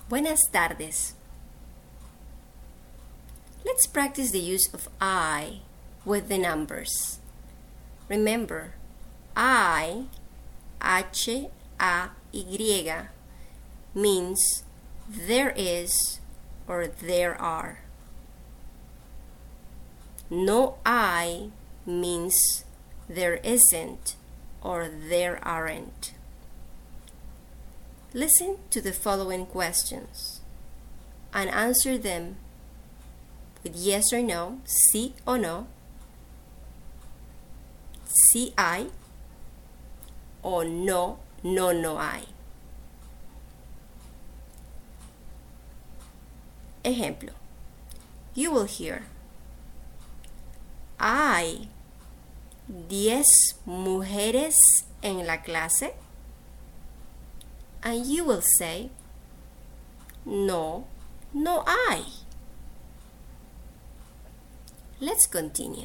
Buenas tardes. Let's practice the use of I with the numbers. Remember, I, H-A-Y, means there is or there are. No I means there isn't or there aren't. Listen to the following questions and answer them with yes or no, sí o no, sí hay, o no, no hay. Ejemplo, you will hear, ¿hay 10 mujeres en la clase? And you will say, no, no hay. Let's continue.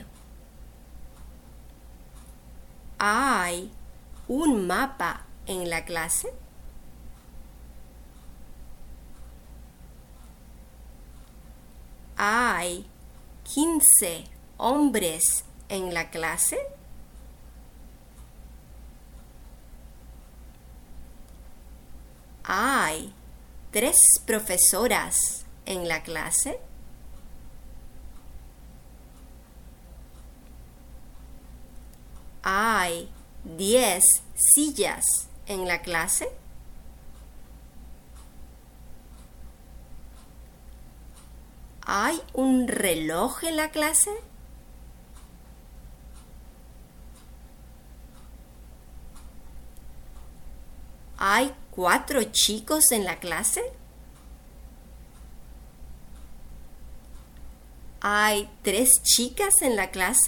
¿Hay un mapa en la clase? ¿Hay 15 hombres en la clase? ¿Hay 3 profesoras en la clase? ¿Hay 10 sillas en la clase? ¿Hay un reloj en la clase? ¿Hay 4 chicos en la clase? ¿Hay 3 chicas en la clase?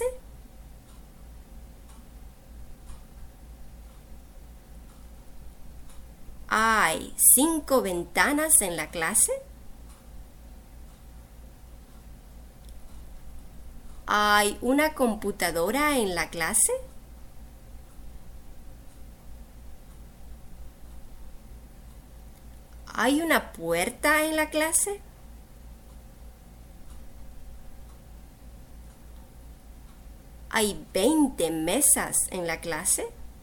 ¿Hay 5 ventanas en la clase? ¿Hay una computadora en la clase? ¿Hay una puerta en la clase? ¿Hay 20 mesas en la clase?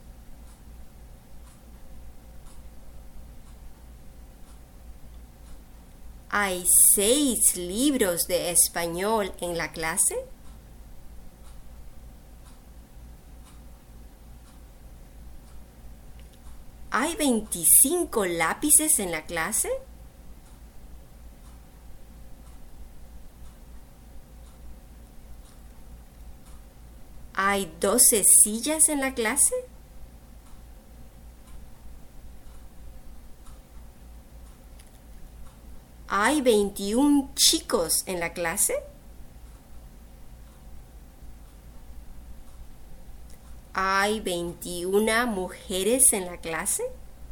¿Hay 6 libros de español en la clase? ¿Hay 25 lápices en la clase? ¿Hay 12 sillas en la clase? ¿Hay 21 chicos en la clase? ¿Hay 21 mujeres en la clase?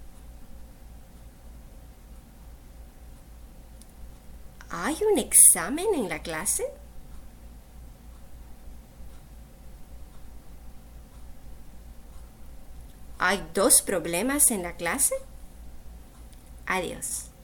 ¿Hay un examen en la clase? ¿Hay 2 problemas en la clase? Adiós.